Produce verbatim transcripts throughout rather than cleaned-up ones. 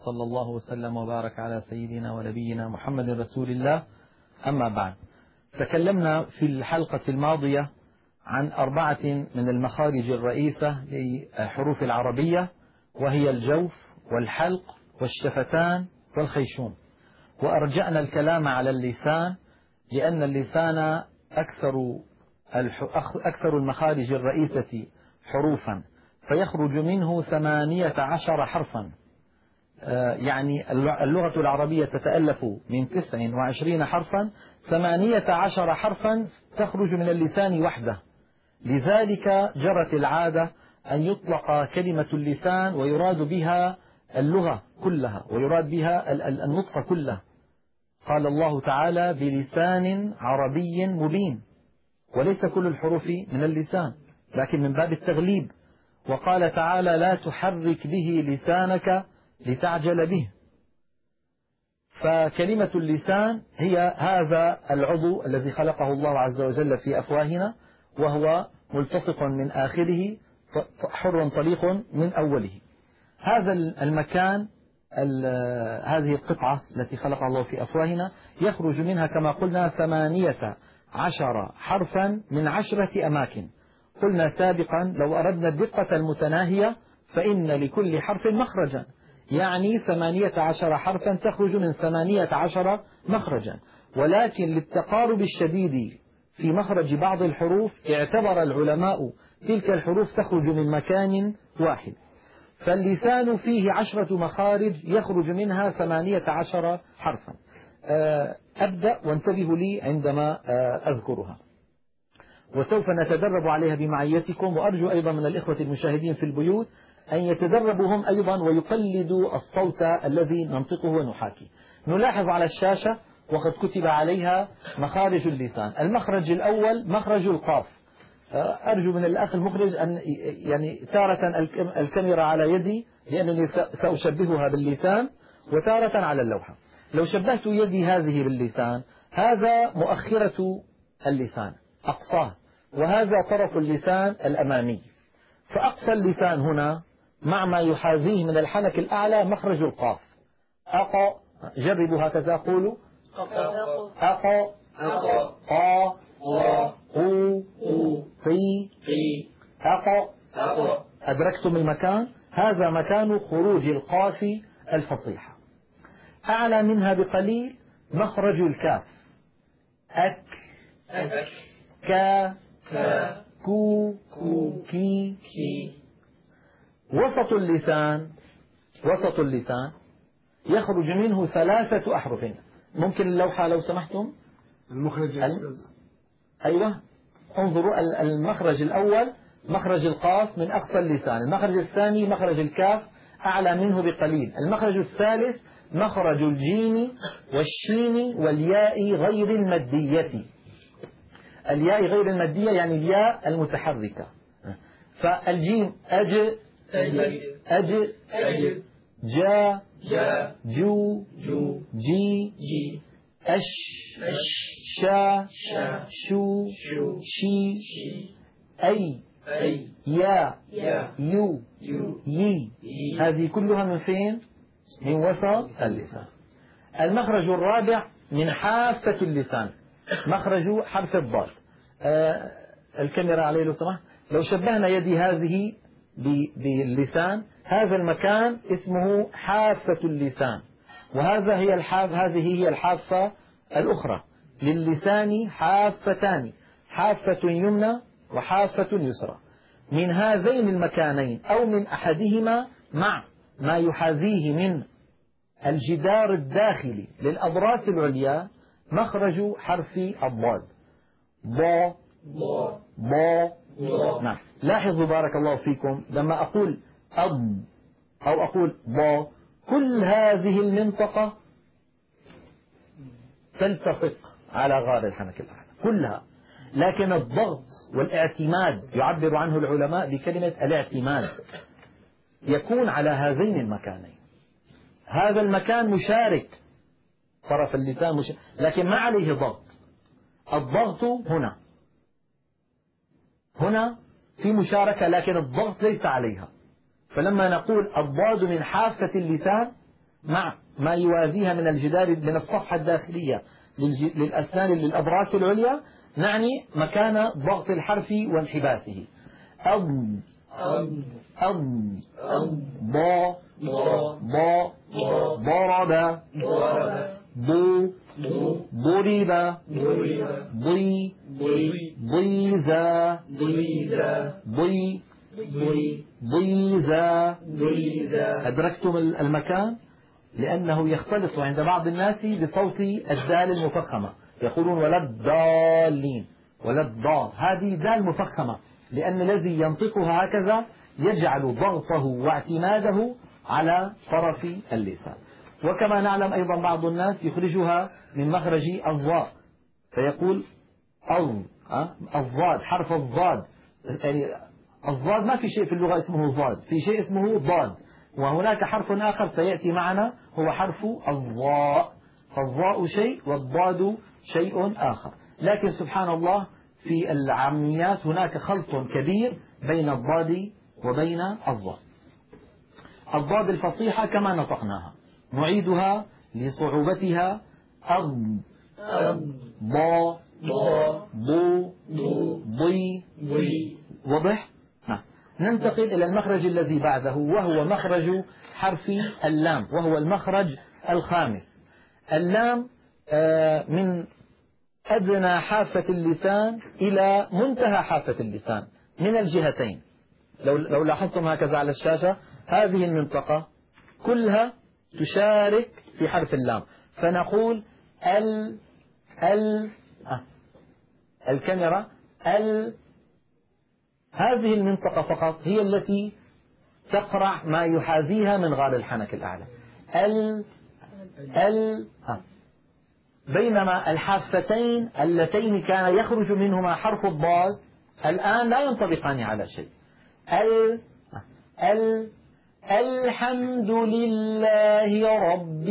وصلى الله وسلم وبارك على سيدنا ونبينا محمد رسول الله. أما بعد، تكلمنا في الحلقة الماضية عن أربعة من المخارج الرئيسة لحروف العربية، وهي الجوف والحلق والشفتان والخيشوم، وأرجعنا الكلام على اللسان لأن اللسان أكثر أكثر المخارج الرئيسة حروفا، فيخرج منه ثمانية عشر حرفا. يعني اللغة العربية تتألف من تسع وعشرين حرفا، ثمانية عشر حرفا تخرج من اللسان وحده. لذلك جرت العادة أن يطلق كلمة اللسان ويراد بها اللغة كلها، ويراد بها النطق كله. قال الله تعالى: بلسان عربي مبين، وليس كل الحروف من اللسان لكن من باب التغليب. وقال تعالى: لا تحرك به لسانك لتعجل به. فكلمة اللسان هي هذا العضو الذي خلقه الله عز وجل في أفواهنا، وهو ملتصق من آخره حر طليق من أوله. هذا المكان، هذه القطعة التي خلقها الله في أفواهنا، يخرج منها كما قلنا ثمانية عشر حرفا من عشرة أماكن. قلنا سابقا لو أردنا الدقة المتناهية فإن لكل حرف مخرجا، يعني ثمانية عشر حرفا تخرج من ثمانية عشر مخرجا. ولكن للتقارب الشديد في مخرج بعض الحروف اعتبر العلماء تلك الحروف تخرج من مكان واحد. فاللسان فيه عشرة مخارج يخرج منها ثمانية عشر حرفا. أبدأ وانتبهوا لي عندما أذكرها، وسوف نتدرب عليها بمعيتكم. وأرجو أيضا من الإخوة المشاهدين في البيوت أن يتدربوا هم أيضا ويقلدوا الصوت الذي ننطقه ونحاكي. نلاحظ على الشاشة وقد كتب عليها مخارج اللسان. المخرج الأول مخرج القاف. أرجو من الأخ المخرج أن يعني تارة الكاميرا على يدي لأنني سأشبهها باللسان، وتارة على اللوحة. لو شبهت يدي هذه باللسان، هذا مؤخرة اللسان أقصاه، وهذا طرف اللسان الأمامي. فأقصى اللسان هنا مع ما يحاذيه من الحنك الأعلى مخرج القاف. أقا، جربوا هكذا، قولوا أقا أقا قا قو قي أقا. أدركتم المكان؟ هذا مكان خروج القاف الفصيحة. أعلى منها بقليل مخرج الكاف. أك أك كا كا كو كو كي كي. وسط اللسان وسط اللسان يخرج منه ثلاثة أحرف. ممكن اللوحة لو سمحتم؟ المخرج ال... أيوة، انظروا. المخرج الأول مخرج القاف من أقصى اللسان. المخرج الثاني مخرج الكاف أعلى منه بقليل. المخرج الثالث مخرج الجيم والشين والياء غير المادية. الياء غير المادية يعني الياء المتحركة. فالجيم أج أج جا جو جي أش شا شو شي أي يا يو يي. هذه كلها من فين؟ من وسط اللسان. المخرج الرابع من حافة اللسان، مخرج حرف الضاد. آه الكاميرا عليه لو سمحت. لو شبهنا يدي هذه باللسان، هذا المكان اسمه حافة اللسان، وهذا هي الحاف هذه هي الحافة الأخرى. للسان حافتان، حافة يمنى وحافة يسرى. من هذين المكانين أو من أحدهما مع ما يحاذيه من الجدار الداخلي للأضراس العليا مخرج حرف الضاد. ضا ضا. نعم، لاحظوا بارك الله فيكم لما أقول أض أو أقول ضا، كل هذه المنطقة تلتصق على غار الحنك الأعلى كلها. لكن الضغط والاعتماد يعبر عنه العلماء بكلمة الاعتماد، يكون على هذين المكانين. هذا المكان مشارك، طرف اللسان مشارك، لكن ما عليه ضغط. الضغط هنا هنا في مشاركة، لكن الضغط ليس عليها. فلما نقول الضاد من حافة اللسان مع ما يوازيها من الجدار من الصفحة الداخلية للأسنان للأضراس العليا، نعني مكان ضغط الحرف وانحباسه. أض أض أض ضا ضا ضرب ضو ضرب ضي ضيزا ضي ضيزا. أدركتم المكان؟ لأنه يختلط عند بعض الناس بصوت الدال المفخمة، يقولون ولا الضالين ولا الضاد، هذه دال مفخمة، لأن الذي ينطقها هكذا يجعل ضغطه واعتماده على طرف اللسان. وكما نعلم أيضا بعض الناس يخرجها من مخرج الضاء فيقول أو الضاد، حرف الضاد، يعني الضاد ما في شيء في اللغة اسمه ضاد، في شيء اسمه ضاد، وهناك حرف آخر سيأتي معنا هو حرف الضاء، فالضاء شيء والضاد شيء آخر. لكن سبحان الله في العاميات هناك خلط كبير بين الضاد وبين الضاء. الضاد الفصيحة كما نطقناها نعيدها لصعوبتها أض ضا ضو ضي. واضح؟ نعم. ننتقل إلى المخرج الذي بعده وهو مخرج حرف اللام، وهو المخرج الخامس. اللام من أدنى حافة اللسان إلى منتهى حافة اللسان من الجهتين. لو لو لاحظتم هكذا على الشاشة هذه المنطقة كلها تشارك في حرف اللام، فنقول ال ال آه. الكاميرا ال، هذه المنطقة فقط هي التي تقرع ما يحاذيها من غار الحنك الأعلى. ال ال آه. بينما الحافتين اللتين كان يخرج منهما حرف الضاد الآن لا ينطبقان على شيء. ال ال الحمد لله رب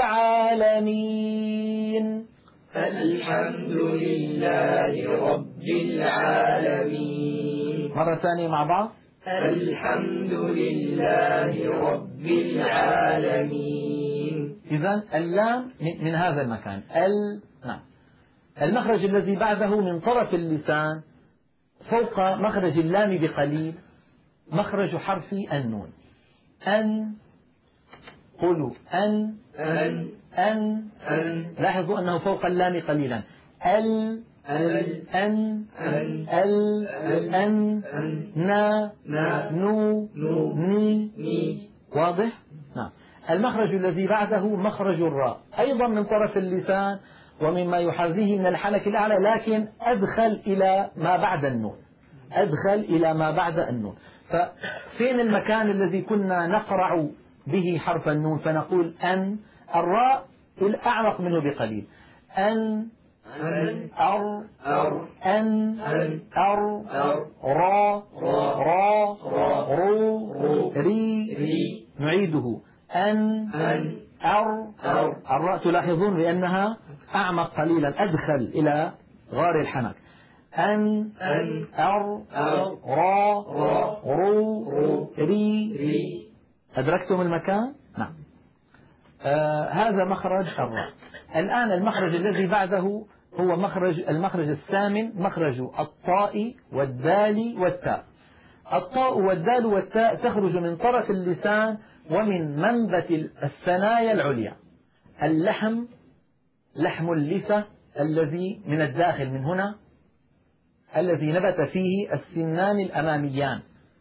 العالمين. الحمد لله رب العالمين. مرة ثانية مع بعض. الحمد لله رب العالمين. إذن اللام من هذا المكان. ال نعم. المخرج الذي بعده من طرف اللسان فوق مخرج اللام بقليل مخرج حرف النون. أن، قولوا أن أن أن, أن. لاحظوا أنه فوق اللام قليلا. ال ال أن أن ال أن نا نو ني. واضح؟ نعم. المخرج الذي بعده مخرج الراء أيضا من طرف اللسان ومما يحاذيه من الحنك الأعلى، لكن أدخل إلى ما بعد النون، أدخل إلى ما بعد النون. ففين المكان الذي كنا نقرع به حرف النون فنقول أن؟ الراء الأعمق منه بقليل. أن أن أر أر أن أن أر أر را را را رو رو ري ري. نعيده. أن أن أر أر. الراء تلاحظون بأنها أعمق قليلا، أدخل إلى غار الحنك. أن أن أر أر را را رو رو ري. ري. أدركتم المكان؟ نعم. آه هذا مخرج الراء. الآن المخرج الذي بعده هو مخرج المخرج الثامن، مخرج الطاء والدال والتاء. الطاء والدال والتاء تخرج من طرف اللسان ومن منبت الثنايا العليا. اللحم، لحم اللثة الذي من الداخل من هنا، الذي نبت فيه السنان الأماميان،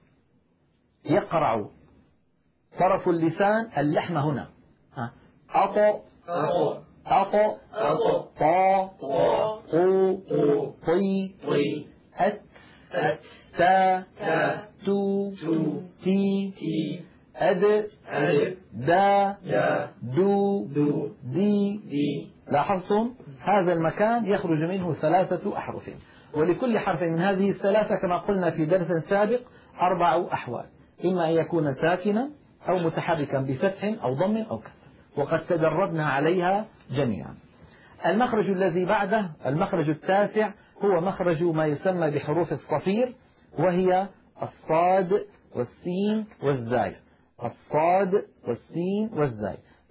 يقرع طرف اللسان اللحم هنا. أطو أطو أطو أطو طا طا طو طو طي طي أت أت تا تا تو تو تي تي أد أد دا دا دو دو دي. دي. لاحظتم هذا المكان يخرج منه ثلاثة أحرف، ولكل حرف من هذه الثلاثة كما قلنا في درس سابق أربع أحوال، إما أن يكون ساكنا أو متحركا بفتح أو ضم أو كسر، وقد تدربنا عليها جميعا. المخرج الذي بعده المخرج التاسع هو مخرج ما يسمى بحروف الصفير، وهي الصاد والسين والزاي. الصاد والسين والزاي.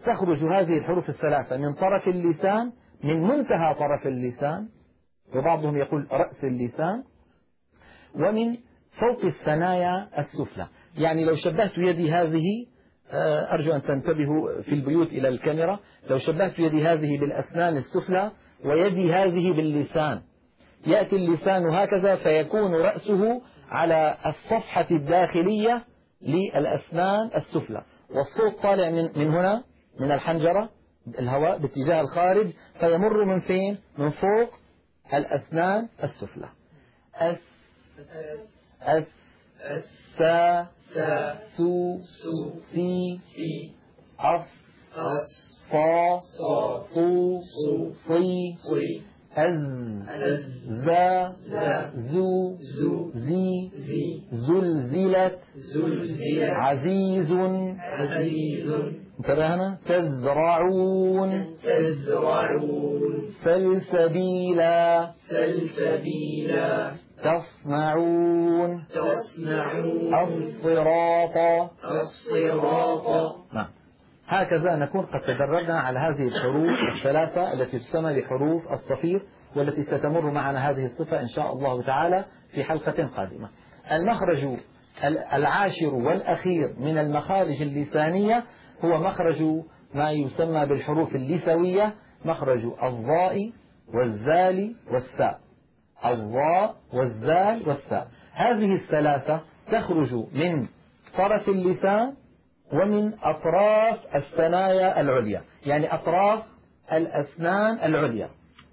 تخرج هذه الحروف الثلاثة من طرف اللسان، من منتهى طرف اللسان، وبعضهم يقول رأس اللسان، ومن فوق الثنايا السفلى. يعني لو شبهت يدي هذه، أرجو أن تنتبهوا في البيوت إلى الكاميرا، لو شبهت يدي هذه بالأسنان السفلى ويدي هذه باللسان، يأتي اللسان هكذا فيكون رأسه على الصفحة الداخلية للأسنان السفلى، والصوت طالع من, من هنا من الحنجرة، الهواء باتجاه الخارج فيمر من فين؟ من فوق الأسنان السفلى. أس أس أس سا سا سو سو سي سي أص أص صا صا صو صو صي صي أز أز ذا ذا زو زو زي زي زلزلت زلزلت عزيز. عزيز انتبهنا. تزرعون تزرعون سلسبيلا سلسبيلا تصنعون تصنعون الصراط. الصراط. نعم، هكذا نكون قد تدربنا على هذه الحروف الثلاثة التي تسمى بحروف الصفير، والتي ستمر معنا هذه الصفة إن شاء الله تعالى في حلقة قادمة. المخرج العاشر والأخير من المخارج اللسانية هو مخرج ما يسمى بالحروف اللثوية، مخرج الضاء والزال والثاء. الضاء والزال والثاء، هذه الثلاثة تخرج من طرف اللسان ومن أطراف الثنايا العليا، يعني أطراف الأسنان العليا.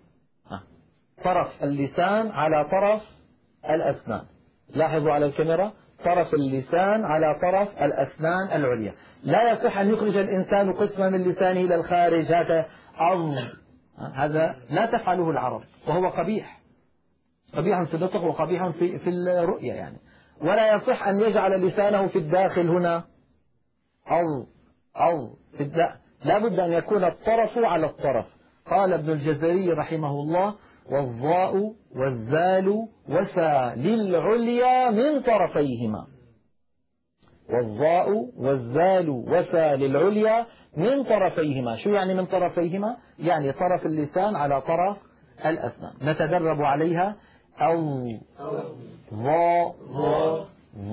طرف اللسان على طرف الأسنان، لاحظوا على الكاميرا، طرف اللسان على طرف الأسنان العليا. لا يصح أن يخرج الإنسان قسما من لسانه إلى الخارج هذا أض، هذا لا تفعله العرب، وهو قبيح، قبيح في النطق وقبيح في في الرؤية يعني. ولا يصح أن يجعل لسانه في الداخل هنا أو أو في الداخل، لا بد أن يكون الطرف على الطرف. قال ابن الجزري رحمه الله: والضاء والزال وسا للعليا من طرفيهما. والضاء والزال وسا للعليا من طرفيهما. شو يعني من طرفيهما؟ يعني طرف اللسان على طرف الأسنان. نتدرب عليها. أو ضاء ضو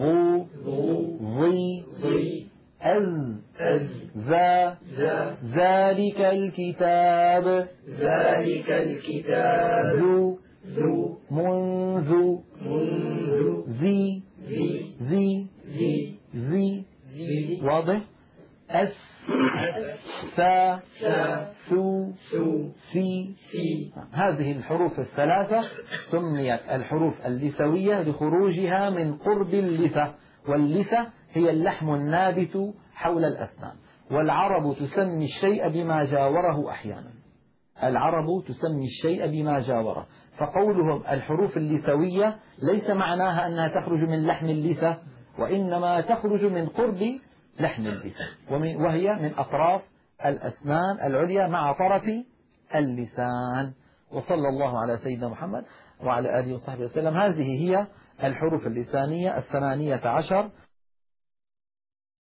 ضي أز ذا ذلك الكتاب ذلك الكتاب ذو ذو منذ منذ ذي ذي ذي ذي ذي ذي واضح. أس سا سا سو سو سي. سي. هذه الحروف الثلاثة سميت الحروف اللثوية لخروجها من قرب اللثة، واللثة هي اللحم النابت حول الأسنان. والعرب تسمي الشيء بما جاوره أحيانا، العرب تسمي الشيء بما جاوره. فقولهم الحروف اللثوية ليس معناها أنها تخرج من لحم اللثة، وإنما تخرج من قرب لحم اللثة، وهي من أطراف الأسنان العليا مع طرف اللسان. وصلى الله على سيدنا محمد وعلى آله وصحبه وسلم. هذه هي الحروف اللسانية الثمانية عشر